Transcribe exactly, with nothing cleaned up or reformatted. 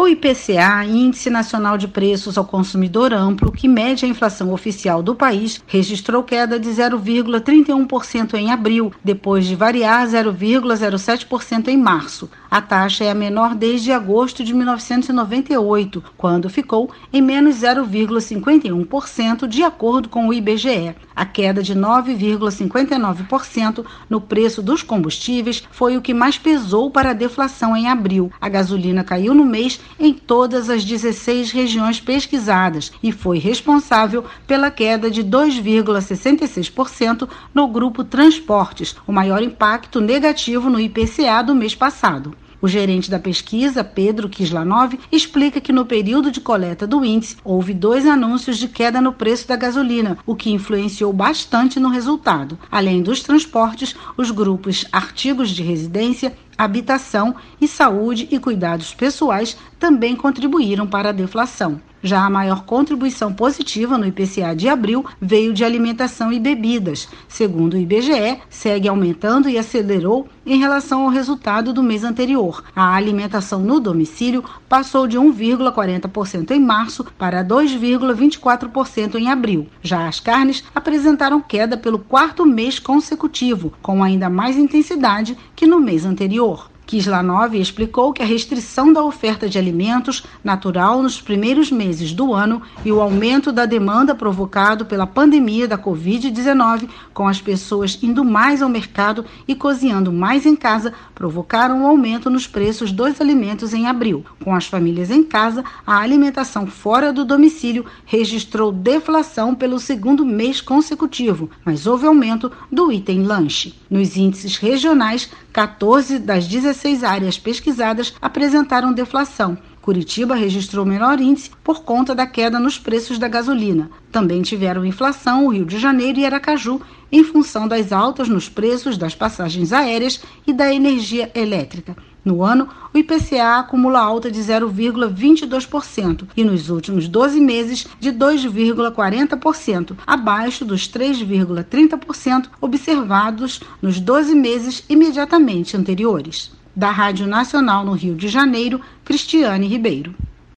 O I P C A, Índice Nacional de Preços ao Consumidor Amplo, que mede a inflação oficial do país, registrou queda de zero vírgula trinta e um por cento em abril, depois de variar zero vírgula zero sete por cento em março. A taxa é a menor desde agosto de mil novecentos e noventa e oito, quando ficou em menos zero vírgula cinquenta e um por cento, de acordo com o I B G E. A queda de nove vírgula cinquenta e nove por cento no preço dos combustíveis foi o que mais pesou para a deflação em abril. A gasolina caiu no mês em todas as dezesseis regiões pesquisadas e foi responsável pela queda de dois vírgula sessenta e seis por cento no grupo Transportes, o maior impacto negativo no I P C A do mês passado. O gerente da pesquisa, Pedro Kislanov, explica que no período de coleta do índice houve dois anúncios de queda no preço da gasolina, o que influenciou bastante no resultado. Além dos transportes, os grupos artigos de residência, habitação e saúde e cuidados pessoais também contribuíram para a deflação. Já a maior contribuição positiva no I P C A de abril veio de alimentação e bebidas. Segundo o I B G E, segue aumentando e acelerou em relação ao resultado do mês anterior. A alimentação no domicílio passou de um vírgula quarenta por cento em março para dois vírgula vinte e quatro por cento em abril. Já as carnes apresentaram queda pelo quarto mês consecutivo, com ainda mais intensidade que no mês anterior. Kislanov explicou que a restrição da oferta de alimentos, natural nos primeiros meses do ano, e o aumento da demanda provocado pela pandemia da covid dezenove, com as pessoas indo mais ao mercado e cozinhando mais em casa, provocaram um aumento nos preços dos alimentos em abril. Com as famílias em casa, a alimentação fora do domicílio registrou deflação pelo segundo mês consecutivo, mas houve aumento do item lanche. Nos índices regionais, quatorze das dezesseis áreas pesquisadas apresentaram deflação. Curitiba registrou menor índice por conta da queda nos preços da gasolina. Também tiveram inflação o Rio de Janeiro e Aracaju, em função das altas nos preços das passagens aéreas e da energia elétrica. No ano, o I P C A acumula alta de zero vírgula vinte e dois por cento e nos últimos doze meses de dois vírgula quarenta por cento, abaixo dos três vírgula trinta por cento observados nos doze meses imediatamente anteriores. Da Rádio Nacional no Rio de Janeiro, Cristiane Ribeiro.